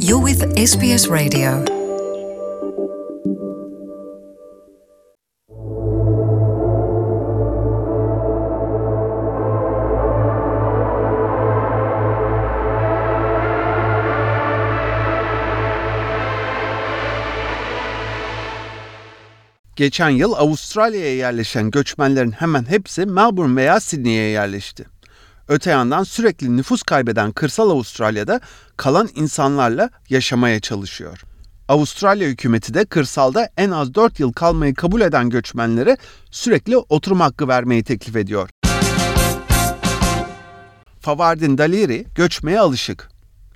You're with SBS Radio. Geçen yıl Avustralya'ya yerleşen göçmenlerin hemen hepsi Melbourne veya Sydney'e yerleşti. Öte yandan sürekli nüfus kaybeden kırsal Avustralya'da kalan insanlarla yaşamaya çalışıyor. Avustralya hükümeti de kırsalda en az 4 yıl kalmayı kabul eden göçmenlere sürekli oturum hakkı vermeyi teklif ediyor. Fawardin Daliri göçmeye alışık.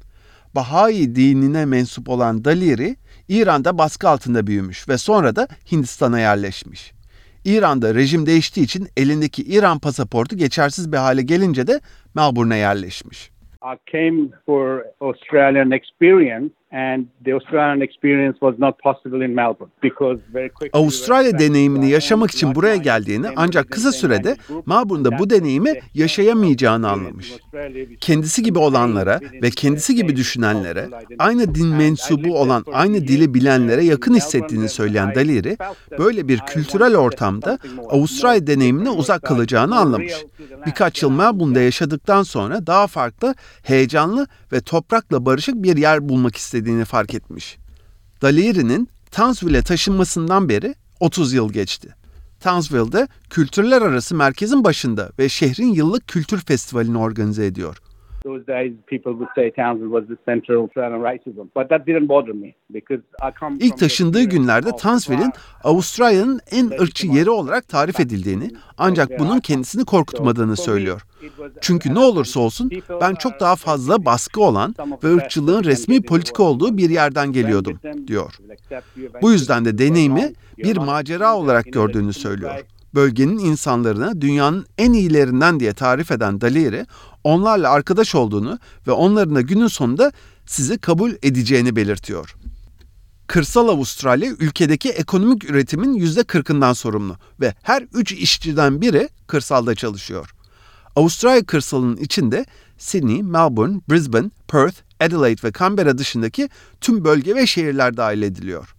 Bahai dinine mensup olan Daliri, İran'da baskı altında büyümüş ve sonra da Hindistan'a yerleşmiş. İran'da rejim değiştiği için elindeki İran pasaportu geçersiz bir hale gelince de Melbourne'a yerleşmiş. I came for Australian experience and the Australian experience was not possible in Melbourne because very quickly Avustralya deneyimini yaşamak için buraya geldiğini ancak kısa sürede Melbourne'da bu deneyimi yaşayamayacağını anlamış. Kendisi gibi olanlara ve kendisi gibi düşünenlere, aynı din mensubu olan aynı dili bilenlere yakın hissettiğini söyleyen Daliri, böyle bir kültürel ortamda Avustralya deneyimine uzak kalacağını anlamış. Birkaç yıl Melbourne'da yaşadıktan sonra daha farklı, heyecanlı ve toprakla barışık bir yer bulmak istediğini fark etmiş. Daliri'nin Townsville'e taşınmasından beri 30 yıl geçti. Townsville'de kültürler arası merkezin başında ve şehrin yıllık kültür festivalini organize ediyor. Those days people would say Townsville was the center of Australian racism, but that didn't bother me because I come İlk taşındığı günlerde Townsville'in Avustralya'nın en ırkçı yeri olarak tarif edildiğini, ancak bunun kendisini korkutmadığını söylüyor. Çünkü ne olursa olsun ben çok daha fazla baskı olan ve ırkçılığın resmi politika olduğu bir yerden geliyordum, diyor. Bu yüzden de deneyimi bir macera olarak gördüğünü söylüyor. Bölgenin insanlarını dünyanın en iyilerinden diye tarif eden Daliri, onlarla arkadaş olduğunu ve onların da günün sonunda sizi kabul edeceğini belirtiyor. Kırsal Avustralya ülkedeki ekonomik üretimin %40'ından sorumlu ve her 3 işçiden biri kırsalda çalışıyor. Avustralya kırsalının içinde Sydney, Melbourne, Brisbane, Perth, Adelaide ve Canberra dışındaki tüm bölge ve şehirler dahil ediliyor.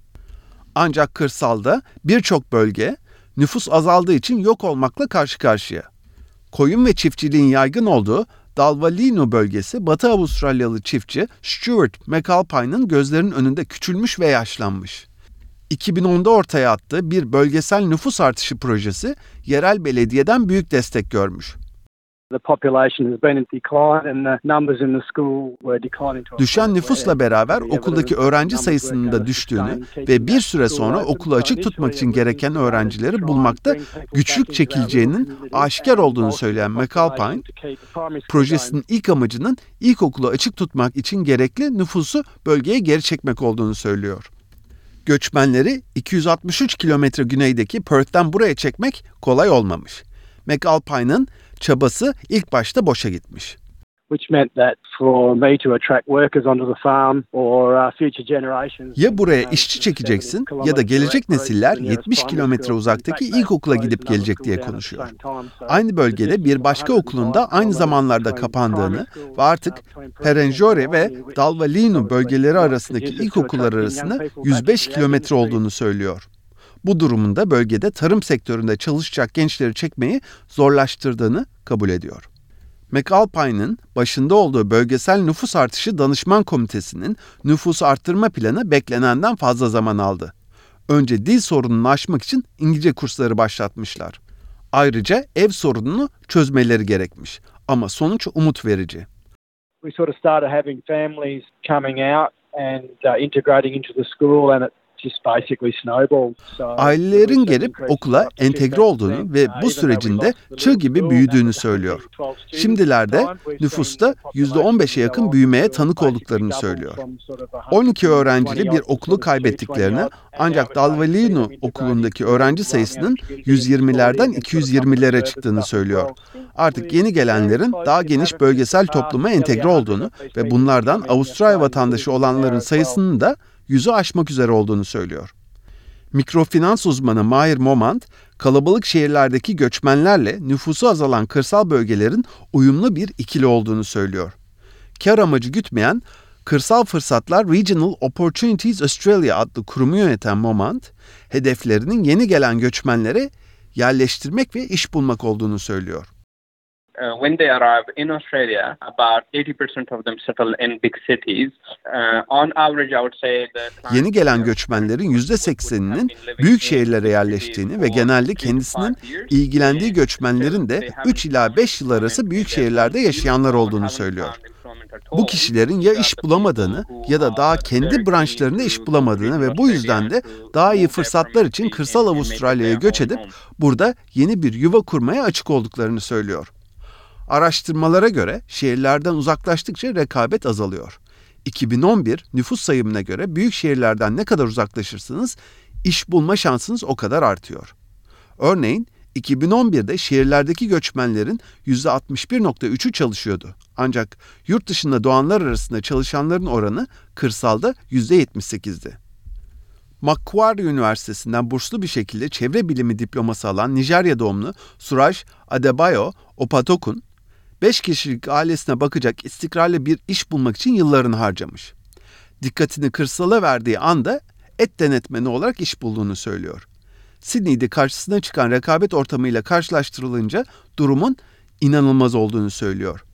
Ancak kırsalda birçok bölge nüfus azaldığı için yok olmakla karşı karşıya. Koyun ve çiftçiliğin yaygın olduğu Dalwallinu bölgesi Batı Avustralyalı çiftçi Stuart McAlpine'ın gözlerinin önünde küçülmüş ve yaşlanmış. 2010'da ortaya attığı bir bölgesel nüfus artışı projesi yerel belediyeden büyük destek görmüş. Düşen nüfusla beraber okuldaki öğrenci sayısının da düştüğünü ve bir süre sonra okulu açık tutmak için gereken öğrencileri bulmakta güçlük çekileceğinin aşikar olduğunu söyleyen McAlpine, projesinin ilk amacının ilkokulu açık tutmak için gerekli nüfusu bölgeye geri çekmek olduğunu söylüyor. Göçmenleri 263 kilometre güneydeki Perth'ten buraya çekmek kolay olmamış. McAlpine'ın çabası ilk başta boşa gitmiş. Ya buraya işçi çekeceksin ya da gelecek nesiller 70 kilometre uzaktaki ilkokula gidip gelecek diye konuşuyor. Aynı bölgede bir başka okulun da aynı zamanlarda kapandığını ve artık Perenjori ve Dalwallinu bölgeleri arasındaki ilkokullar arasında 105 kilometre olduğunu söylüyor. Bu durumunda bölgede tarım sektöründe çalışacak gençleri çekmeyi zorlaştırdığını kabul ediyor. McAlpine'ın başında olduğu Bölgesel Nüfus Artışı Danışman Komitesi'nin nüfusu arttırma planı beklenenden fazla zaman aldı. Önce dil sorununu aşmak için İngilizce kursları başlatmışlar. Ayrıca ev sorununu çözmeleri gerekmiş. Ama sonuç umut verici. We sort of started having families coming out and integrating into the school and it Ailelerin gelip okula entegre olduğunu ve bu sürecin de çığ gibi büyüdüğünü söylüyor. Şimdilerde nüfusta %15'e yakın büyümeye tanık olduklarını söylüyor. 12 öğrencili bir okulu kaybettiklerini, ancak Dalwallinu okulundaki öğrenci sayısının 120'lerden 220'lere çıktığını söylüyor. Artık yeni gelenlerin daha geniş bölgesel topluma entegre olduğunu ve bunlardan Avustralya vatandaşı olanların sayısının da 100'ü aşmak üzere olduğunu söylüyor. Mikrofinans uzmanı Mahir Momand, kalabalık şehirlerdeki göçmenlerle nüfusu azalan kırsal bölgelerin uyumlu bir ikili olduğunu söylüyor. Kar amacı gütmeyen, Kırsal Fırsatlar Regional Opportunities Australia adlı kurumu yöneten Momand, hedeflerinin yeni gelen göçmenlere yerleştirmek ve iş bulmak olduğunu söylüyor. When they arrive in Australia, about 80% of them settle in big cities. On average, I would say that Yeni gelen göçmenlerin %80'inin büyük şehirlere yerleştiğini ve genelde kendisinin ilgilendiği göçmenlerin de 3 ila 5 yıl arası büyük şehirlerde yaşayanlar olduğunu söylüyor. Bu kişilerin ya iş bulamadığını ya da daha kendi branşlarında iş bulamadığını ve bu yüzden de daha iyi fırsatlar için kırsal Avustralya'ya göç edip burada yeni bir yuva kurmaya açık olduklarını söylüyor. Araştırmalara göre şehirlerden uzaklaştıkça rekabet azalıyor. 2011 nüfus sayımına göre büyük şehirlerden ne kadar uzaklaşırsanız iş bulma şansınız o kadar artıyor. Örneğin 2011'de şehirlerdeki göçmenlerin %61.3'ü çalışıyordu. Ancak yurt dışında doğanlar arasında çalışanların oranı kırsalda %78'di. Macquarie Üniversitesi'nden burslu bir şekilde çevre bilimi diploması alan Nijerya doğumlu Suraj Adebayo Opatokun, 5 kişilik ailesine bakacak istikrarlı bir iş bulmak için yıllarını harcamış. Dikkatini kırsala verdiği anda et denetmeni olarak iş bulduğunu söylüyor. Sydney'de karşısına çıkan rekabet ortamıyla karşılaştırılınca durumun inanılmaz olduğunu söylüyor.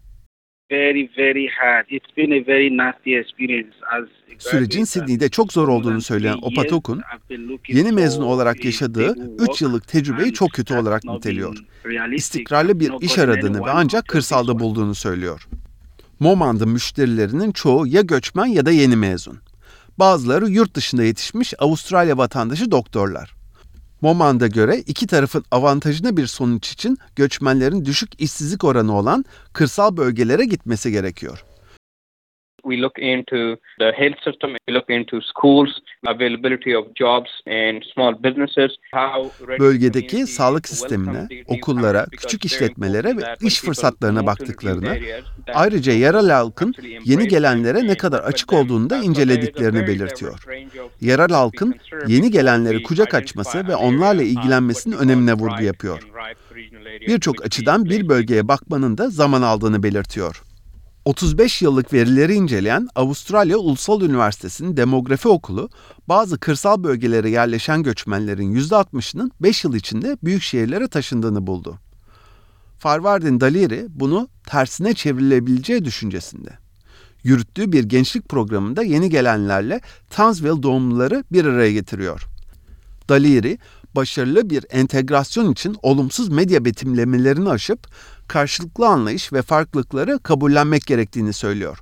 Very hard. It's been a very nasty experience. Sürecin Sydney'de çok zor olduğunu söyleyen Opatokun, yeni mezun olarak yaşadığı 3 yıllık tecrübeyi çok kötü olarak niteliyor. İstikrarlı bir iş aradığını ve ancak kırsalda bulduğunu söylüyor. Momand'ın müşterilerinin çoğu ya göçmen ya da yeni mezun. Bazıları yurt dışında yetişmiş Avustralya vatandaşı doktorlar. Momand'a göre iki tarafın avantajına bir sonuç için göçmenlerin düşük işsizlik oranı olan kırsal bölgelere gitmesi gerekiyor. we look into the health system, we look into schools, availability of jobs and small businesses. Bölgedeki sağlık sistemine, okullara, küçük işletmelere ve iş fırsatlarına baktıklarını, ayrıca yerel halkın yeni gelenlere ne kadar açık olduğunu da incelediklerini belirtiyor. Yerel halkın yeni gelenleri kucak açması ve onlarla ilgilenmesinin önemine vurgu yapıyor. Birçok açıdan bir bölgeye bakmanın da zaman aldığını belirtiyor. 35 yıllık verileri inceleyen Avustralya Ulusal Üniversitesi'nin Demografi Okulu, bazı kırsal bölgelere yerleşen göçmenlerin %60'ının 5 yıl içinde büyük şehirlere taşındığını buldu. Farvardin Daliri bunu tersine çevrilebileceği düşüncesinde. Yürüttüğü bir gençlik programında yeni gelenlerle Townsville doğumluları bir araya getiriyor. Daliri, başarılı bir entegrasyon için olumsuz medya betimlemelerini aşıp karşılıklı anlayış ve farklılıkları kabullenmek gerektiğini söylüyor.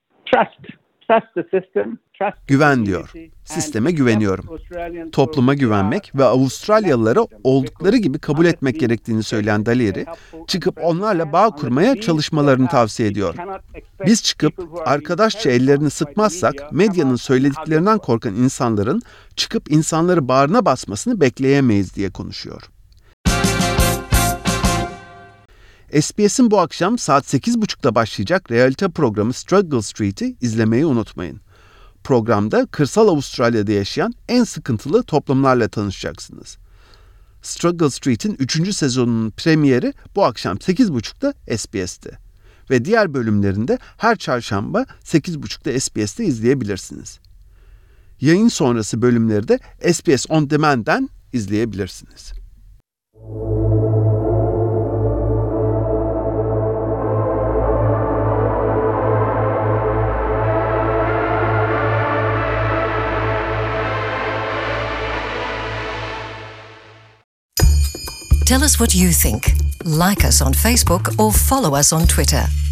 Güven diyor. Sisteme güveniyorum. Topluma güvenmek ve Avustralyalıları oldukları gibi kabul etmek gerektiğini söyleyen Daliri, çıkıp onlarla bağ kurmaya çalışmalarını tavsiye ediyor. Biz çıkıp arkadaşça ellerini sıkmazsak medyanın söylediklerinden korkan insanların çıkıp insanları bağrına basmasını bekleyemeyiz diye konuşuyor. SBS'in bu akşam saat 8.30'da başlayacak realite programı Struggle Street'i izlemeyi unutmayın. Programda kırsal Avustralya'da yaşayan en sıkıntılı toplumlarla tanışacaksınız. Struggle Street'in 3. sezonunun premieri bu akşam 8.30'da SBS'te. Ve diğer bölümlerinde her çarşamba 8.30'da SBS'te izleyebilirsiniz. Yayın sonrası bölümleri de SBS On Demand'den izleyebilirsiniz. Tell us what you think. Like us on Facebook or follow us on Twitter.